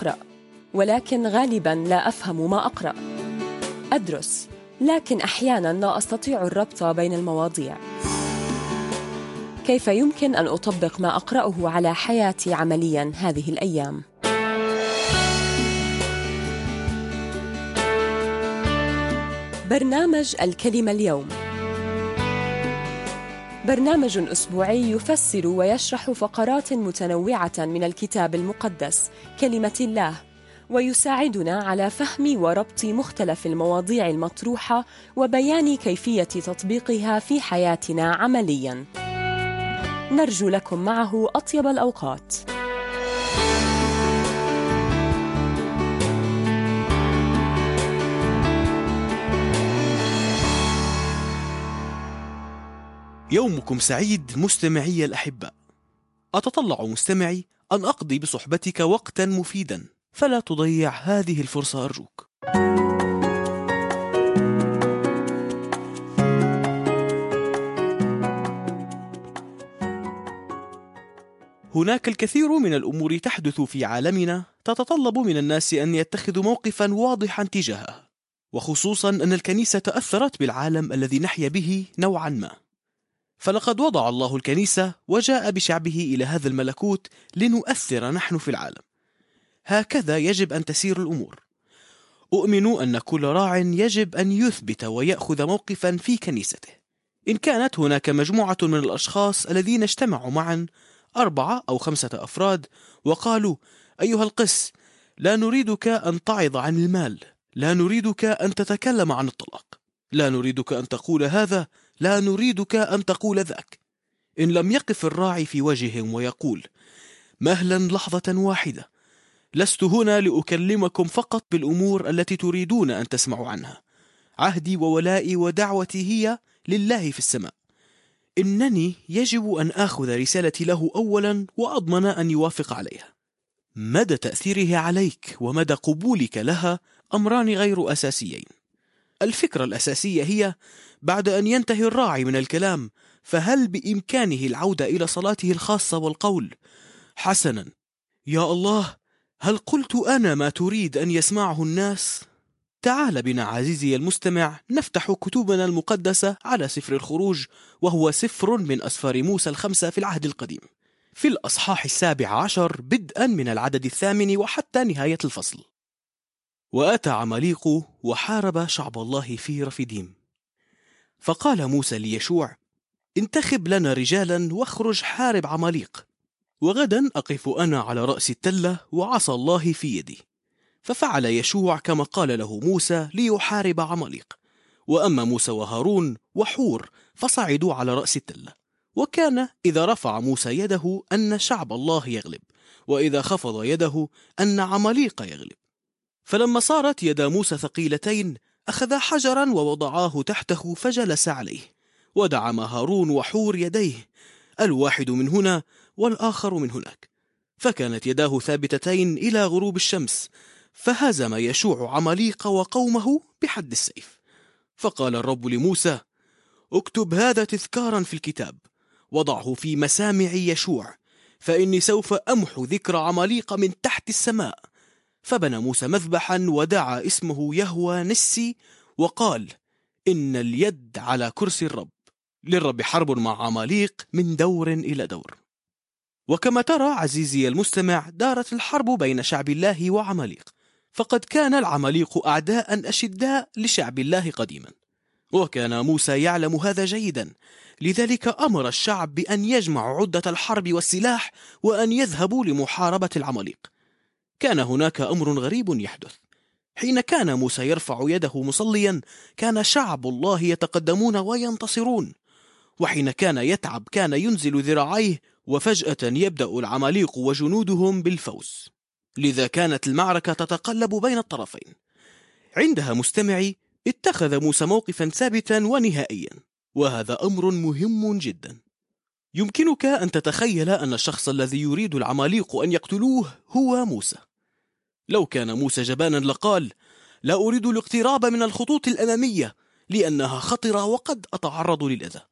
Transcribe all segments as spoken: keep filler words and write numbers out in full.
أقرأ، ولكن غالباً لا أفهم ما أقرأ. أدرس، لكن أحياناً لا أستطيع الربط بين المواضيع. كيف يمكن أن أطبق ما أقرأه على حياتي عملياً هذه الأيام؟ برنامج الكلمة اليوم برنامج أسبوعي يفسر ويشرح فقرات متنوعة من الكتاب المقدس كلمة الله، ويساعدنا على فهم وربط مختلف المواضيع المطروحة وبيان كيفية تطبيقها في حياتنا عملياً. نرجو لكم معه أطيب الأوقات. يومكم سعيد مستمعي الأحباء. أتطلع مستمعي أن أقضي بصحبتك وقتا مفيدا، فلا تضيع هذه الفرصة أرجوك. هناك الكثير من الأمور تحدث في عالمنا تتطلب من الناس أن يتخذوا موقفا واضحا تجاهها، وخصوصا أن الكنيسة تأثرت بالعالم الذي نحيا به نوعا ما. فلقد وضع الله الكنيسة وجاء بشعبه إلى هذا الملكوت لنؤثر نحن في العالم. هكذا يجب أن تسير الأمور. أؤمن أن كل راع يجب أن يثبت ويأخذ موقفا في كنيسته. إن كانت هناك مجموعة من الأشخاص الذين اجتمعوا معا، أربعة أو خمسة أفراد، وقالوا: أيها القس، لا نريدك أن تعظ عن المال، لا نريدك أن تتكلم عن الطلاق، لا نريدك أن تقول هذا، لا نريدك أن تقول ذاك. إن لم يقف الراعي في وجههم ويقول: مهلا لحظة واحدة، لست هنا لأكلمكم فقط بالأمور التي تريدون أن تسمعوا عنها، عهدي وولائي ودعوتي هي لله في السماء، إنني يجب أن آخذ رسالتي له أولا وأضمن أن يوافق عليها. مدى تأثيره عليك ومدى قبولك لها أمران غير أساسيين. الفكرة الأساسية هي: بعد أن ينتهي الراعي من الكلام، فهل بإمكانه العودة إلى صلاته الخاصة والقول: حسنا يا الله، هل قلت أنا ما تريد أن يسمعه الناس؟ تعال بنا عزيزي المستمع نفتح كتبنا المقدسة على سفر الخروج، وهو سفر من أسفار موسى الخمسة في العهد القديم، في الأصحاح السابع عشر بدءا من العدد الثامن وحتى نهاية الفصل. وأتى عماليق وحارب شعب الله في رفيديم. فقال موسى ليشوع: انتخب لنا رجالا واخرج حارب عماليق، وغدا أقف أنا على رأس التلة وعصا الله في يدي. ففعل يشوع كما قال له موسى ليحارب عماليق. وأما موسى وهارون وحور فصعدوا على رأس التلة. وكان إذا رفع موسى يده أن شعب الله يغلب، وإذا خفض يده أن عماليق يغلب. فلما صارت يدا موسى ثقيلتين أخذ حجرا ووضعاه تحته فجلس عليه، ودعم هارون وحور يديه، الواحد من هنا والآخر من هناك، فكانت يداه ثابتتين إلى غروب الشمس. فهزم يشوع عماليق وقومه بحد السيف. فقال الرب لموسى: اكتب هذا تذكارا في الكتاب، وضعه في مسامع يشوع، فإني سوف أمحو ذكر عماليق من تحت السماء. فبنى موسى مذبحا ودعا اسمه يهوى نسي، وقال: إن اليد على كرسي الرب، للرب حرب مع عماليق من دور إلى دور. وكما ترى عزيزي المستمع، دارت الحرب بين شعب الله وعماليق، فقد كان العماليق أعداء أشداء لشعب الله قديما، وكان موسى يعلم هذا جيدا. لذلك أمر الشعب بأن يجمعوا عدة الحرب والسلاح وأن يذهبوا لمحاربة العماليق. كان هناك أمر غريب يحدث. حين كان موسى يرفع يده مصليا، كان شعب الله يتقدمون وينتصرون، وحين كان يتعب كان ينزل ذراعيه، وفجأة يبدأ العماليق وجنودهم بالفوز. لذا كانت المعركة تتقلب بين الطرفين. عندها مستمعي اتخذ موسى موقفا ثابتا ونهائيا، وهذا أمر مهم جدا. يمكنك أن تتخيل أن الشخص الذي يريد العماليق أن يقتلوه هو موسى. لو كان موسى جبانا لقال: لا أريد الاقتراب من الخطوط الأمامية لأنها خطرة وقد أتعرض للأذى.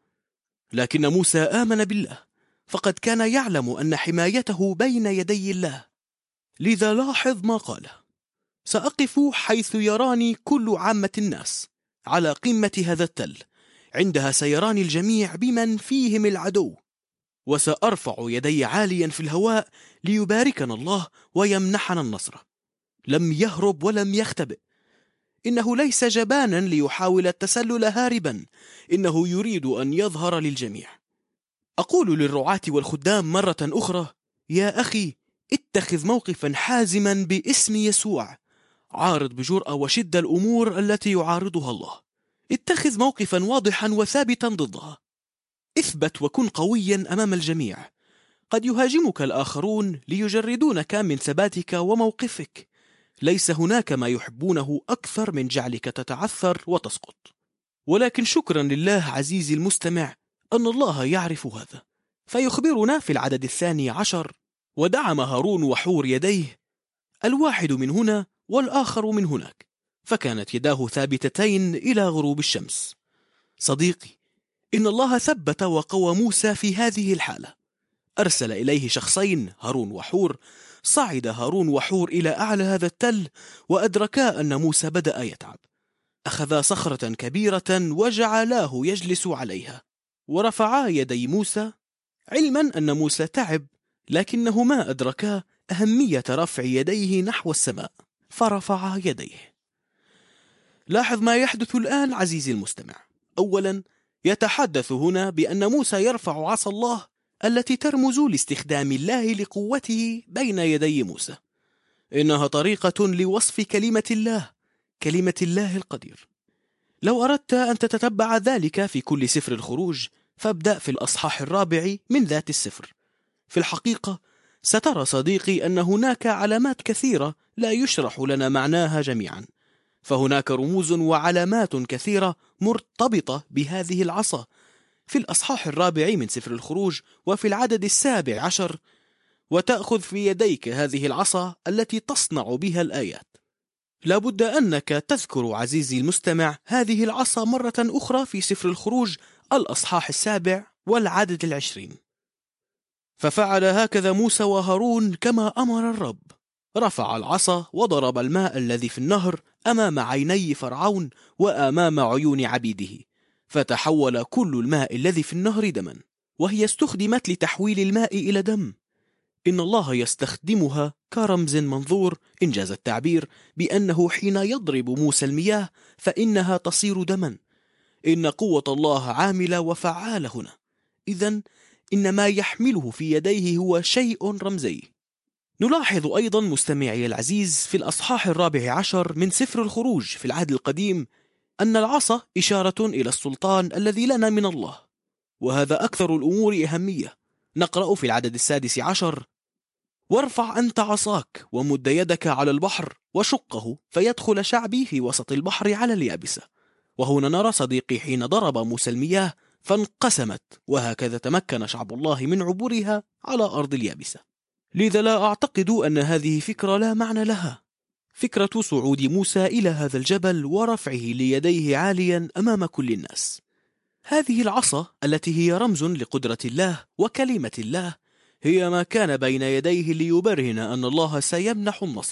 لكن موسى آمن بالله، فقد كان يعلم أن حمايته بين يدي الله. لذا لاحظ ما قاله: سأقف حيث يراني كل عامة الناس على قمة هذا التل، عندها سيراني الجميع بمن فيهم العدو، وسأرفع يدي عاليا في الهواء ليباركنا الله ويمنحنا النصر. لم يهرب ولم يختبئ، إنه ليس جبانا ليحاول التسلل هاربا، إنه يريد أن يظهر للجميع. أقول للرعاة والخدام مرة أخرى: يا أخي، اتخذ موقفا حازما باسم يسوع، عارض بجرأة وشدة الأمور التي يعارضها الله، اتخذ موقفا واضحا وثابتا ضدها، اثبت وكن قويا أمام الجميع. قد يهاجمك الآخرون ليجردونك من ثباتك وموقفك، ليس هناك ما يحبونه أكثر من جعلك تتعثر وتسقط، ولكن شكرا لله عزيزي المستمع أن الله يعرف هذا، فيخبرنا في العدد الثاني عشر: ودعم هارون وحور يديه، الواحد من هنا والآخر من هناك، فكانت يداه ثابتتين إلى غروب الشمس. صديقي، إن الله ثبت وقوى موسى في هذه الحالة، أرسل إليه شخصين، هارون وحور. صعد هارون وحور إلى أعلى هذا التل، وأدركا أن موسى بدأ يتعب. أخذا صخرة كبيرة وجعلاه يجلس عليها، ورفعا يدي موسى، علما أن موسى تعب، لكنه ما أدركا أهمية رفع يديه نحو السماء، فرفع يديه. لاحظ ما يحدث الآن عزيزي المستمع. أولا، يتحدث هنا بأن موسى يرفع عصا الله التي ترمز لاستخدام الله لقوته بين يدي موسى. إنها طريقة لوصف كلمة الله، كلمة الله القدير. لو أردت أن تتتبع ذلك في كل سفر الخروج، فابدأ في الأصحاح الرابع من ذات السفر. في الحقيقة سترى صديقي أن هناك علامات كثيرة لا يشرح لنا معناها جميعا، فهناك رموز وعلامات كثيرة مرتبطة بهذه العصا في الأصحاح الرابع من سفر الخروج وفي العدد السابع عشر: وتأخذ في يديك هذه العصا التي تصنع بها الآيات. لابد أنك تذكر عزيزي المستمع هذه العصا مرة أخرى في سفر الخروج الأصحاح السابع والعدد العشرين: ففعل هكذا موسى وهارون كما أمر الرب، رفع العصا وضرب الماء الذي في النهر أمام عيني فرعون وأمام عيون عبيده، فتحول كل الماء الذي في النهر دما. وهي استخدمت لتحويل الماء إلى دم. إن الله يستخدمها كرمز منظور، إنجاز التعبير، بأنه حين يضرب موسى المياه فإنها تصير دما. إن قوة الله عاملة وفعالة هنا. إذن إن ما يحمله في يديه هو شيء رمزي. نلاحظ أيضا مستمعي العزيز في الأصحاح الرابع عشر من سفر الخروج في العهد القديم أن العصا إشارة إلى السلطان الذي لنا من الله، وهذا أكثر الأمور أهمية. نقرأ في العدد السادس عشر: وارفع أنت عصاك ومد يدك على البحر وشقه فيدخل شعبي في وسط البحر على اليابسة. وهنا نرى صديقي حين ضرب موسى المياه فانقسمت، وهكذا تمكن شعب الله من عبورها على أرض اليابسة. لذا لا أعتقد أن هذه فكرة لا معنى لها، فكرة صعود موسى إلى هذا الجبل ورفعه ليديه عاليا أمام كل الناس. هذه العصا التي هي رمز لقدرة الله وكلمة الله هي ما كان بين يديه ليبرهن أن الله سيمنح النصر.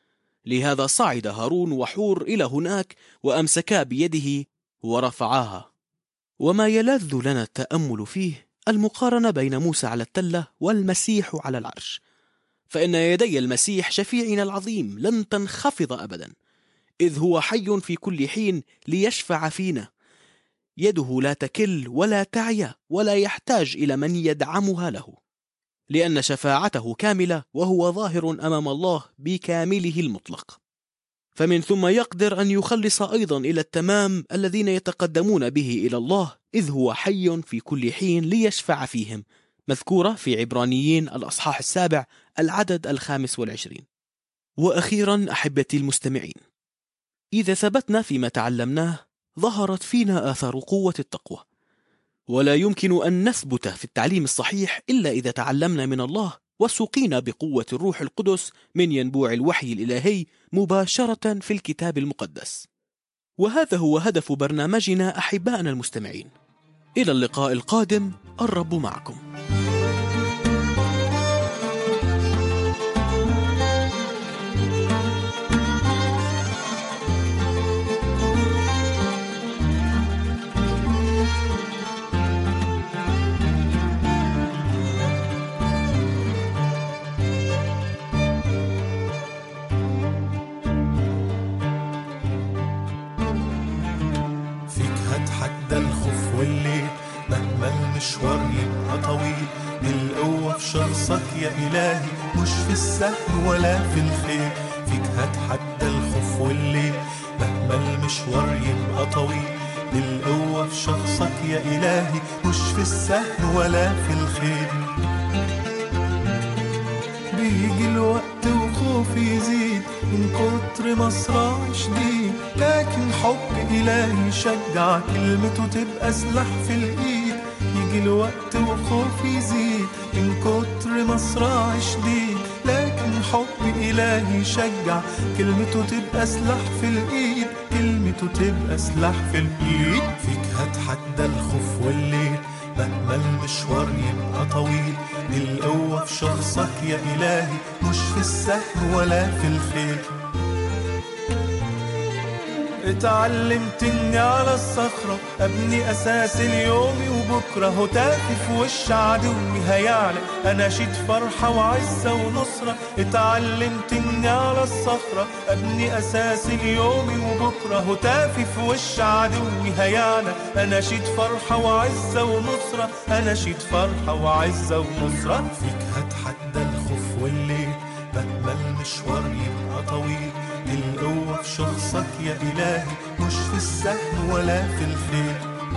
لهذا صعد هارون وحور إلى هناك وأمسكا بيده ورفعاها. وما يلذ لنا التأمل فيه المقارنة بين موسى على التلة والمسيح على العرش، فإن يدي المسيح شفيعنا العظيم لن تنخفض أبدا، إذ هو حي في كل حين ليشفع فينا. يده لا تكل ولا تعيا ولا يحتاج إلى من يدعمها له، لأن شفاعته كاملة وهو ظاهر أمام الله بكامله المطلق. فمن ثم يقدر أن يخلص أيضا إلى التمام الذين يتقدمون به إلى الله، إذ هو حي في كل حين ليشفع فيهم، مذكورة في عبرانيين الأصحاح السابع العدد الخامس والعشرين. وأخيرا أحبتي المستمعين، إذا ثبتنا فيما تعلمناه ظهرت فينا آثار قوة التقوى، ولا يمكن أن نثبت في التعليم الصحيح إلا إذا تعلمنا من الله وسقينا بقوة الروح القدس من ينبوع الوحي الإلهي مباشرة في الكتاب المقدس. وهذا هو هدف برنامجنا أحبائنا المستمعين. إلى اللقاء القادم، الرب معكم. في شخصك يا إلهي، مش في السهل ولا في الخير، فيك هتحدى الخوف والليل مهما المشوار يبقى طويل. القوة في شخصك يا إلهي، مش في السهل ولا في الخير. بيجي الوقت وخوفي يزيد من كتر ما صراعي شديد، لكن حب إلهي يشجع، كلمته تبقى سلاح في الإيد. يجي الوقت وخوفي يزيد من كتر ما صراعي شديد، لكن حب إلهي يشجع، كلمته تبقى سلاح في الإيد. كلمته تبقى سلاح في الإيد. فيك هتحدى الخوف والليل مهما المشوار يبقى طويل. القوة في شخصك يا إلهي، مش في السهل ولا في الخير. اتعلمت اني على الصخرة ابني اساس اليوم وبكرة، هتافي في وش عدوي هيعلى اناشيد فرحة وعزة ونصرة. اتعلمت اني على الصخرة ابني اساس اليوم وبكرة، هتافي في وش عدوي هيعلى اناشيد فرحة وعزة ونصرة. اناشيد فرحة وعزة ونصرة. فيك هتحدى الخوف والليل مهما المشوار يبقى طويل. القوة في شخصك يا إلهي، مش في السهل ولا في الخير.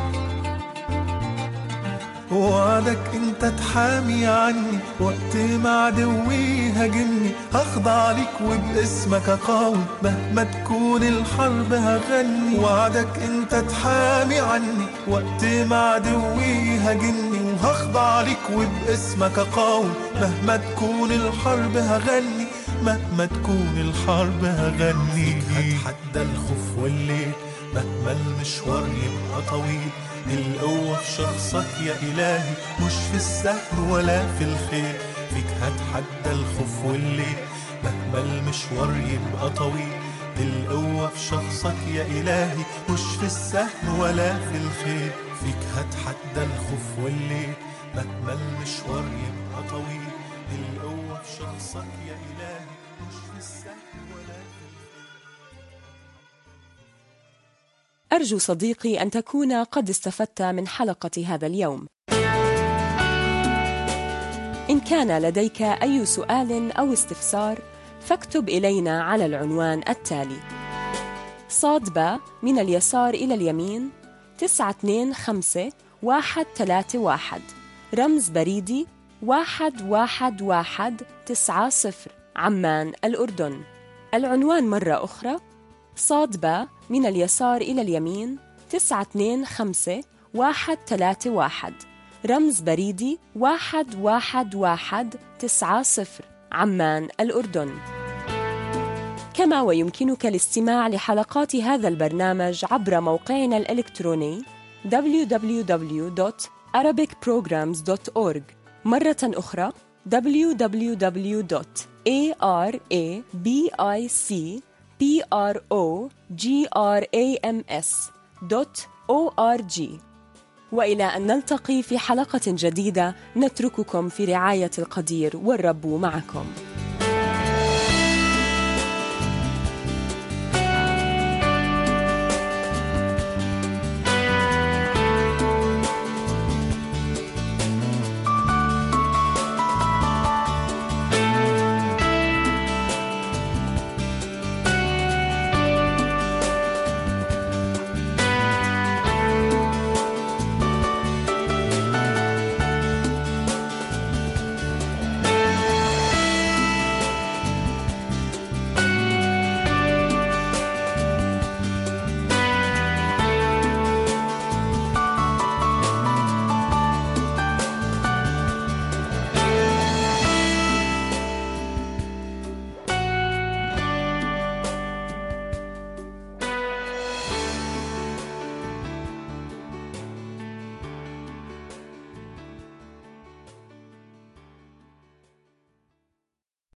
وعدك انت تحامي عني وقت ما عدوي هاجمني، هخضع ليك وباسمك اقاوم مهما تكون الحرب هغني. وعدك انت تحامي عني وقت ما عدوي هاجمني، وهخضع ليك وباسمك اقاوم مهما تكون الحرب هغني. مهما تكون الحرب هغني. هتحدى الخوف والليل مهما المشوار يبقى طويل. القوة في شخصك يا إلهي، مش في السهل ولا في الخير. فيك هتحدى الخوف والليل مهما المشوار يبقى طويل. القوة في شخصك يا إلهي، مش في السهل ولا في الخير. فيك هتحدى الخوف والليل مهما المشوار يبقى طويل. القوة في شخصك يا إلهي، مش في السهل ولا في الخير. أرجو صديقي أن تكون قد استفدت من حلقة هذا اليوم. إن كان لديك أي سؤال أو استفسار فاكتب إلينا على العنوان التالي: صاد با من اليسار إلى اليمين تسعة اثنين خمسة واحد ثلاثة واحد، رمز بريدي واحد واحد واحد تسعة صفر، عمان الأردن. العنوان مرة أخرى: صاد با من اليسار إلى اليمين تسعة اثنين خمسة واحد ثلاثة واحد، رمز بريدي واحد واحد واحد تسعة صفر، عمان الأردن. كما ويمكنك الاستماع لحلقات هذا البرنامج عبر موقعنا الإلكتروني دبليو دبليو دبليو دوت arabic programs دوت أورج. مرة أخرى دبليو دبليو دبليو دوت arabic programs دوت أورج. وإلى أن نلتقي في حلقة جديدة، نترككم في رعاية القدير والرب معكم.